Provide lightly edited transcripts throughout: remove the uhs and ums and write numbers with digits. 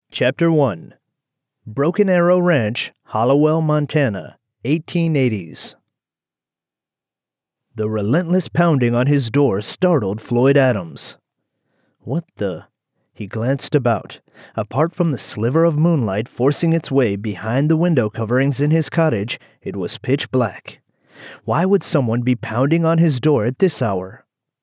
Chapter 1. Broken Arrow Ranch, Hallowell, Montana, 1880s. The relentless pounding on his door startled Floyd Adams. What the? He glanced about. Apart from the sliver of moonlight forcing its way behind the window coverings in his cottage, it was pitch black. Why would someone be pounding on his door at this hour?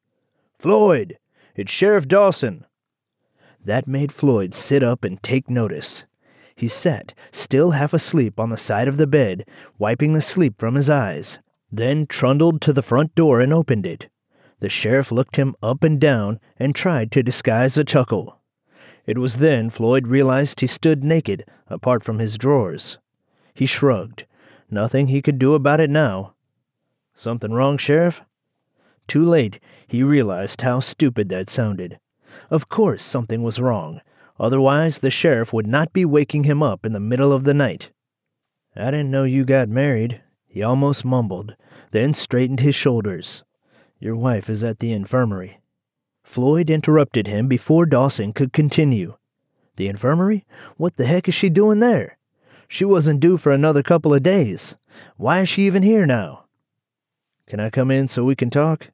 "Floyd! It's Sheriff Dawson!" That made Floyd sit up and take notice. He sat, still half asleep on the side of the bed, wiping the sleep from his eyes, then trundled to the front door and opened it. The sheriff looked him up and down and tried to disguise a chuckle. It was then Floyd realized he stood naked, apart from his drawers. He shrugged. Nothing he could do about it now. "Something wrong, Sheriff?" Too late, he realized how stupid that sounded. Of course something was wrong. Otherwise, the sheriff would not be waking him up in the middle of the night. "I didn't know you got married," he almost mumbled, then straightened his shoulders. "Your wife is at the infirmary." Floyd interrupted him before Dawson could continue. "The infirmary? What the heck is she doing there? She wasn't due for another couple of days. Why is she even here now?" "Can I come in so we can talk?"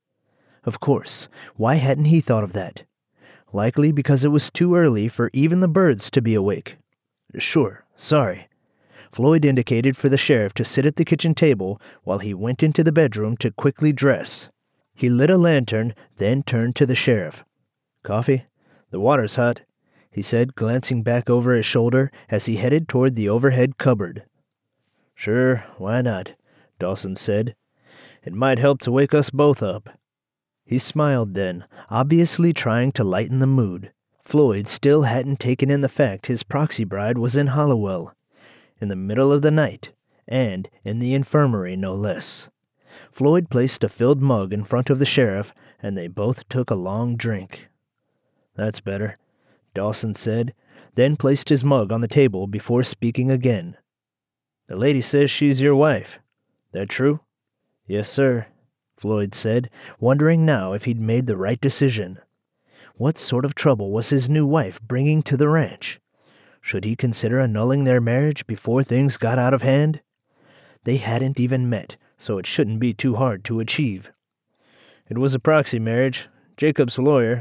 Of course. Why hadn't he thought of that? Likely because it was too early for even the birds to be awake. "Sure, sorry." Floyd indicated for the sheriff to sit at the kitchen table while he went into the bedroom to quickly dress. He lit a lantern, then turned to the sheriff. "Coffee? The water's hot," he said, glancing back over his shoulder as he headed toward the overhead cupboard. "Sure, why not?" Dawson said. "It might help to wake us both up." He smiled then, obviously trying to lighten the mood. Floyd still hadn't taken in the fact his proxy bride was in Hallowell, in the middle of the night, and in the infirmary no less. Floyd placed a filled mug in front of the sheriff, and they both took a long drink. "That's better," Dawson said, then placed his mug on the table before speaking again. "The lady says she's your wife. That true?" "Yes, sir," Floyd said, wondering now if he'd made the right decision. What sort of trouble was his new wife bringing to the ranch? Should he consider annulling their marriage before things got out of hand? They hadn't even met, so it shouldn't be too hard to achieve. "It was a proxy marriage. Jacob's lawyer,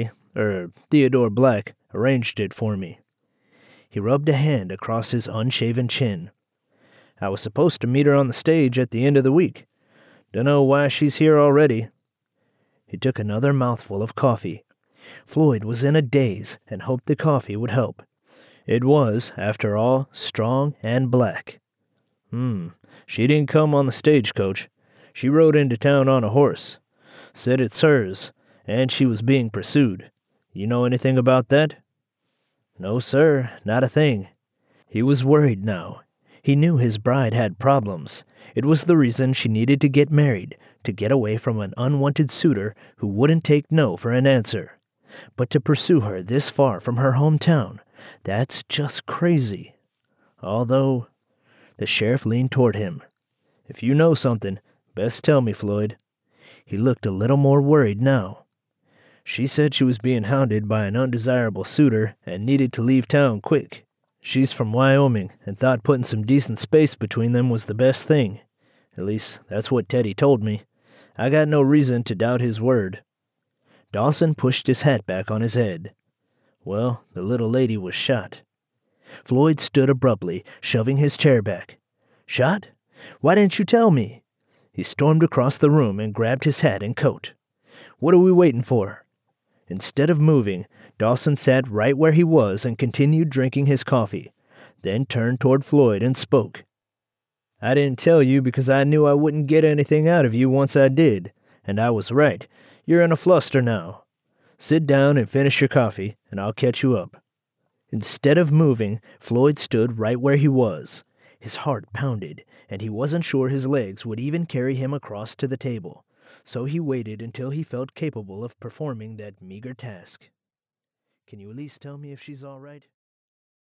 Theodore Black, arranged it for me." He rubbed a hand across his unshaven chin. "I was supposed to meet her on the stage at the end of the week. Dunno why she's here already." He took another mouthful of coffee. Floyd was in a daze and hoped the coffee would help. It was, after all, strong and black. She didn't come on the stagecoach. She rode into town on a horse. Said it's hers, and she was being pursued. You know anything about that?" "No, sir, not a thing." He was worried now. He knew his bride had problems. It was the reason she needed to get married, to get away from an unwanted suitor who wouldn't take no for an answer. But to pursue her this far from her hometown, that's just crazy. Although, the sheriff leaned toward him. "If you know something, best tell me, Floyd." He looked a little more worried now. "She said she was being hounded by an undesirable suitor and needed to leave town quick. She's from Wyoming and thought putting some decent space between them was the best thing. At least, that's what Teddy told me. I got no reason to doubt his word." Dawson pushed his hat back on his head. "Well, the little lady was shot." Floyd stood abruptly, shoving his chair back. "Shot? Why didn't you tell me?" He stormed across the room and grabbed his hat and coat. "What are we waiting for?" Instead of moving, Dawson sat right where he was and continued drinking his coffee, then turned toward Floyd and spoke. "I didn't tell you because I knew I wouldn't get anything out of you once I did, and I was right. You're in a fluster now. Sit down and finish your coffee, and I'll catch you up." Instead of moving, Floyd stood right where he was. His heart pounded, and he wasn't sure his legs would even carry him across to the table, so he waited until he felt capable of performing that meager task. "Can you at least tell me if she's all right?"